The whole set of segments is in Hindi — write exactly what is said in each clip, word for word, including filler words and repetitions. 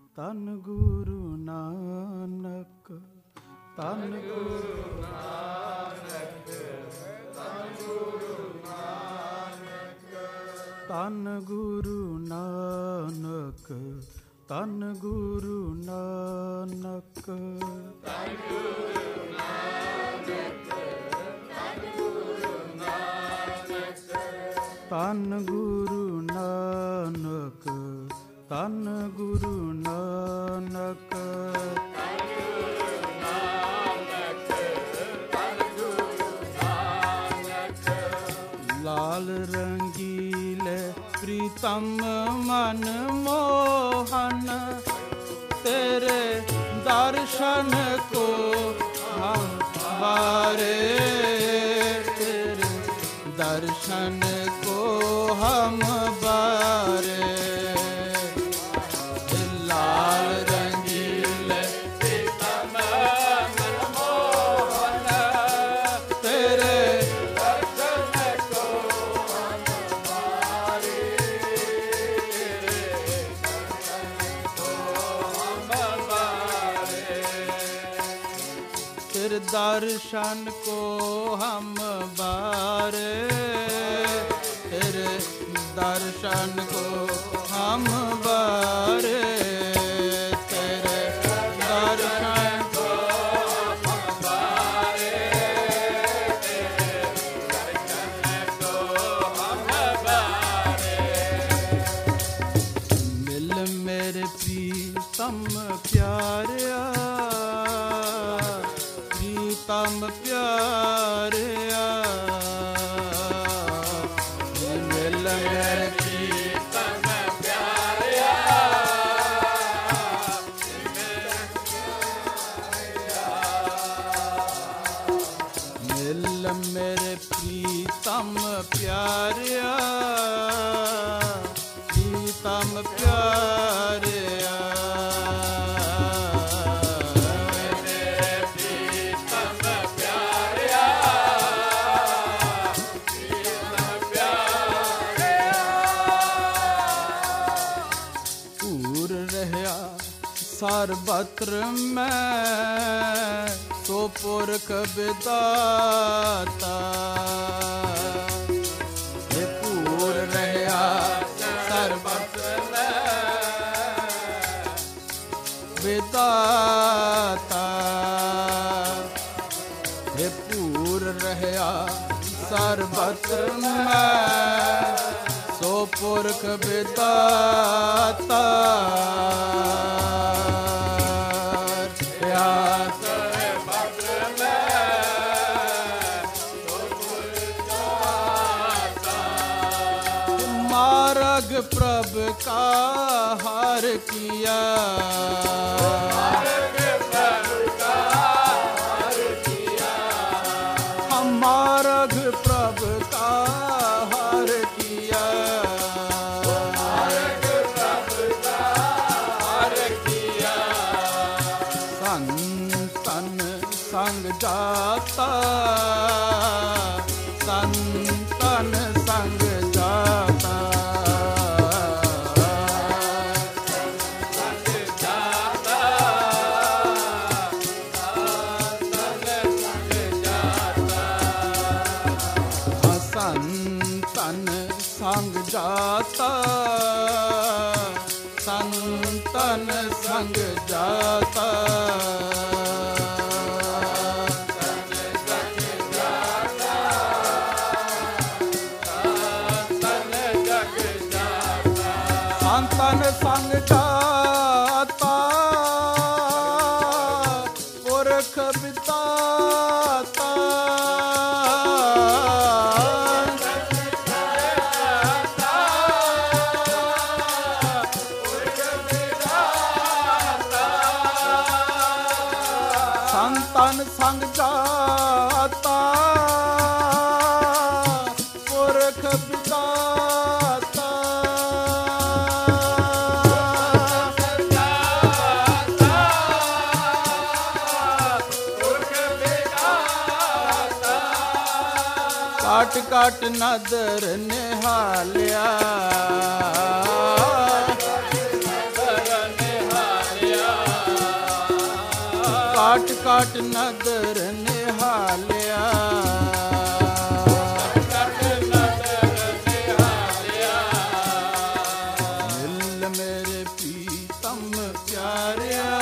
ਧੰਨ ਗੁਰੂ ਨਾਨਕ, ਧੰਨ ਗੁਰੂ ਨਾਨਕ, ਧੰਨ ਗੁਰੂ ਨਾਨਕ, ਧੰਨ ਗੁਰੂ ਨਾਨਕ, ਧੰਨ ਗੁਰੂ ਨਾਨਕ, ਧੰਨ ਗੁਰੂ ਨਾਨਕ, ਧੰਨ ਗੁਰੂ ਨਾਨਕ, ਧੰਨ ਗੁਰੂ ਨਾਨਕ, ਧੰਨ ਗੁਰੂ ਨਾਨਕ, ਧੰਨ ਗੁਰੂ ਨਾਨਕ, ਧੰਨ ਗੁਰੂ ਨਾਨਕ। ਲਾਲ ਰੰਗੀਲੇ ਪ੍ਰੀਤਮ ਮਨ ਮੋਹਨ, ਤੇਰੇ ਦਰਸ਼ਨ ਕੋ ਹਮ ਬਾਰੇ, ਤੇਰੇ ਦਰਸ਼ਨ ਕੋ ਹਮ ਬਾਰੇ। दर्शन को हम बारे, तेरे दर्शन को हम बारे, तेरे दर्शन को हम बारे, तेरे दर्शन को हम बारे। मिल मेरे प्रीतम प्यारिया, तम प्यारिया, मिल मेरे प्रीतम प्यारिया, मिल मेरे प्रीतम प्यारिया, प्रीतम प्यारिया। सर्वत्र मैं सो पुरख विदाता, हे पूर रहा सर्वत्र मैं विदाता, हे पूर रहा सर्वत्र मैं सो पुरख विदाता। मार्ग प्रभ का हार किया, मार्ग प्रभ का हार किया, हम मार्ग प्रभ का हार किया, मार्ग प्रभ का हार किया। संतन संग जाता, संतन संग जाता, संग जाता, संतन संग जाता, संतन संग जाता, पुरख बिताता, संतन संग जाता, पुरख बिताता, काट काट नदर निहालिया, नदर निहालिया, ਕਾਟ ਕਾਟ ਨਦਰ ਨਿਹਾਲਿਆ, ਕਾਟ ਨਦਰ ਨਿਹਾਲਿਆ। ਮਿਲ ਮੇਰੇ ਪ੍ਰੀਤਮ ਪਿਆਰਿਆ,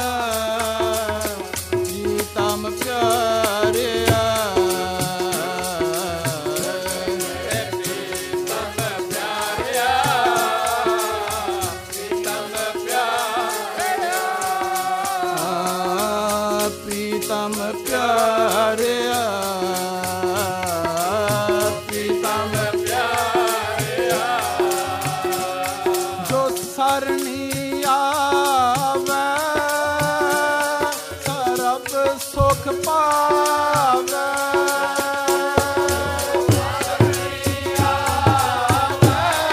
ਪ੍ਰੀਤਮ ਪਿਆਰਿਆ। ਪ੍ਰੀਤਮ ਪਿਆਰਿਆ, ਪ੍ਰੀਤਮ ਪਿਆਰਿਆ। ਜੋ ਸਰਣੀ ਆਵੈ ਸਰਬ ਸੁਖ ਪਾਵੈ, ਸਰਣੀ ਆਵੈ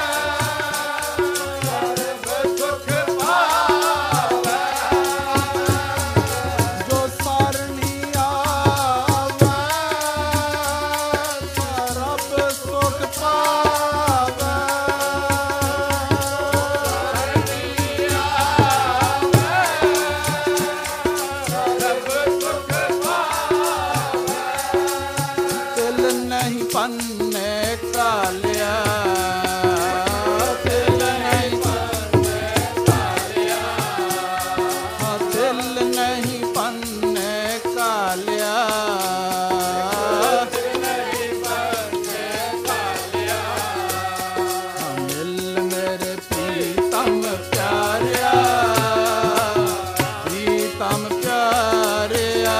ਸਰਬ ਸੁਖ ਪਾਵੈ। ਜੋ ਸਰਣੀ ਆਵੈ ਸਰਬ ਸੁਖ ਪਾਵੈ। ਸਰਣੀ ਆਵੈ ਸਰਬ ਸੁਖ ਪਾਵੈ। ਤਿਲ ਨਹੀਂ ਪੰਨੇ ਕਾਲਿਆ, ਤਿਲ ਨਹੀਂ ਪੰਨੇ ਕਾਲਿਆ। ਹਾਂ ਤਿਲ ਨਹੀਂ ਪੰਨੇ ਕਾਲਿਆ। ਨਹੀਂ ਪੰਨੇ ਕਾਲਿਆ। ਹਾਂ ਮਿਲ ਮੇਰੇ ਪ੍ਰੀਤਮ ਪਿਆਰਿਆ, ਪ੍ਰੀਤਮ ਪਿਆਰਿਆ।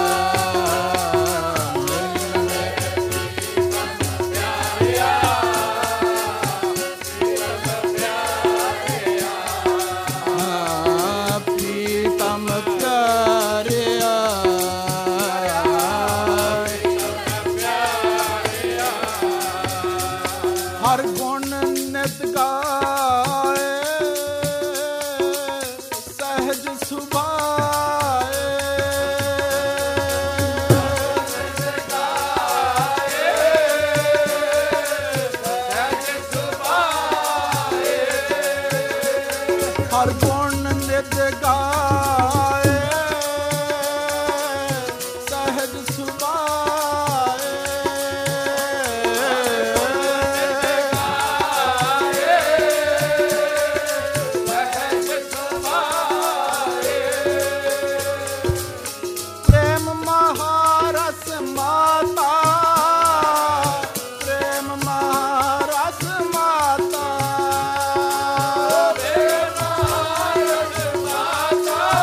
ਮਿਲ ਮੇਰੇ ਪਿਆਰਿਆ ਹਾਂ ਪ੍ਰੀਤਮ ਪਿਆਰਿਆ। ਹਰ ਗੁਣ ਨਿਤ ਗਾਏ, ਸਹਿਜ ਸੁਭਾਏ। ਹਰ ਗੁਣ ਨਿਤ ਗਾਏ, ਸਹਿਜ ਸੁਭਾਏ। ਪ੍ਰੇਮ ਮਹਾਰਸ ਮਾਤਾ, ਪ੍ਰੇਮ ਮਹਾਰਸ ਮਾਤਾ। ਮਾਤਾ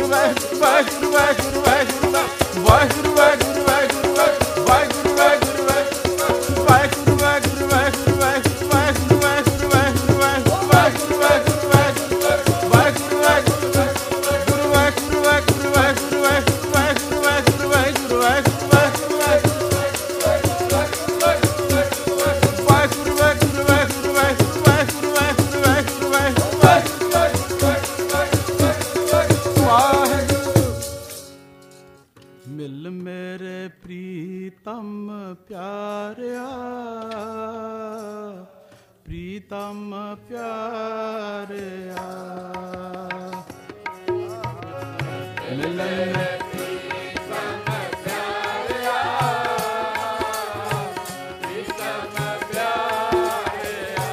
ਵਾਹਿਗੁਰੂ ਵਾਹਿਗੁਰੂ ਵਾਹਿਗੁਰੂ ਵਾਹਿਗੁਰੂ ਵਾਹਿਗੁਰੂ ਵਾਹਿਗੁਰੂ ਵਾਹਿਗੁਰੂ ਵਾਹਿਗੁਰੂ ਵਾਹਿਗੁਰੂ ਵਾਹਿਗੁਰੂ ਵਾਹਿਗੁਰੂ ਵਾਹਿਗੁਰੂ ਵਾਹਿਗੁਰੂ ਵਾਹਿਗੁਰੂ ਵਾਹਿਗੁਰੂ ਵਾਹਿਗੁਰੂ ਵਾਹਿਗੁਰੂ ਵਾਹਿਗੁਰੂ ਵਾਹਿਗੁਰੂ ਗੁਰੂ ਵਾਹਿਗੁਰੂ ਵਾਹਿਗੁਰੂ ਵਾਹਿਗੁਰੂ ਵਾਹਿਗੁਰੂ ਵਾਹਿਗੁਰੂ ਵਾਹਿਗੁਰੂ ਵਾਹਿਗੁਰੂ ਵਾਹਿਗੁਰੂ ਮਿਲ ਮੇਰੇ ਪ੍ਰੀਤਮ ਪਿਆਰਿਆ ਪ੍ਰੀਤਮ ਪਿਆਰਿਆ ਮਿਲ ਮੇਰੇ ਪ੍ਰੀਤਮ ਪਿਆਰਿਆ ਪ੍ਰੀਤਮ ਪਿਆਰਿਆ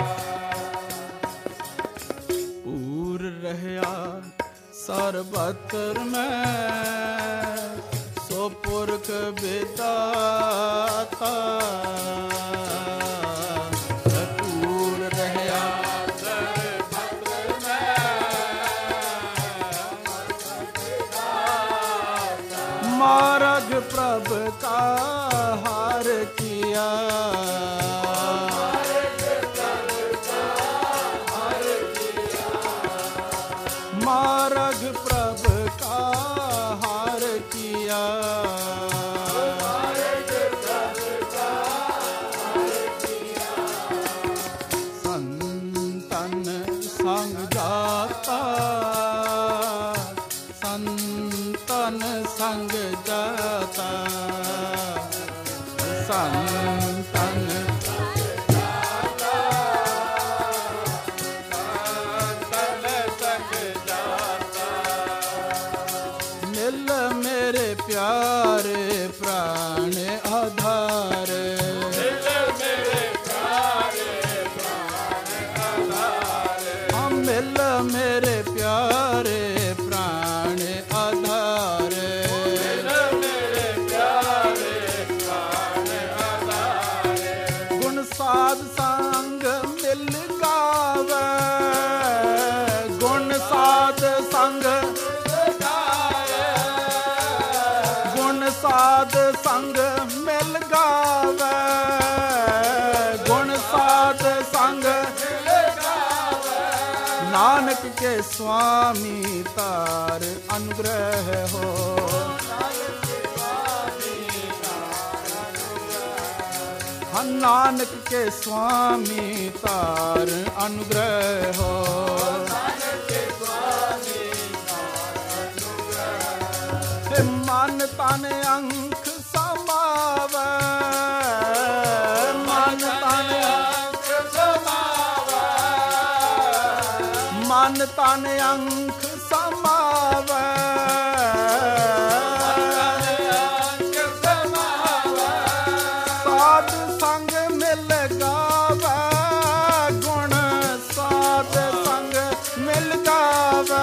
ਪੂਰ ਰਹਿਆ ਸਰਬਤਰ ਮੈਂ ਸੋ ਪੁਰਖ ਬਿਦਾਤਾ ਪੂਰ ਰਹਿਆ ਸਰਬਤਰ ਮੈਂ ਮਾਰਗ ਪ੍ਰਭ ਕਾ ਹਾਰ ਕੀਆ मार्ग प्रभ का हार किया संतन संग जाता संतन संग जाता संतन प्यारे प्राण आधार मिल मेरे प्यारे प्राण आधार हम मिल मेरे प्यारे प्राण आधार मिल मेरे प्यारे प्राण आधार गुण साध संग मिल गावे गुण साध संग साध संग मिल गावे गुण साध संग मिल गावे नानक के स्वामी तार अनुग्रह हो नानक के स्वामी तार अनुग्रह हो मन तन अंक समावे मन तन अंक समावे मन तन अंक समावे साध संग मिल गावे गुण साध संग मिल गावे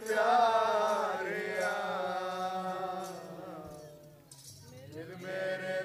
मेरे